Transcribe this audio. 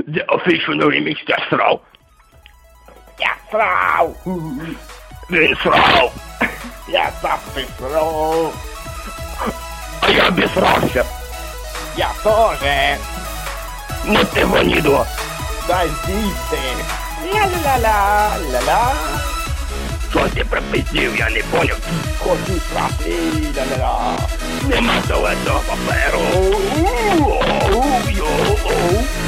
The official remix, я срав. Я срав! Він срав. Я завжди срав! А я обісрався. Я тоже! Ну ти гонідо. Дай з'їсти! Ля-ля-ля-ля, ля-ля! Що ти пропиздів, я не поняв. Хочу срати, ля-ля-ля! Нема туалетного паперу. Йоу.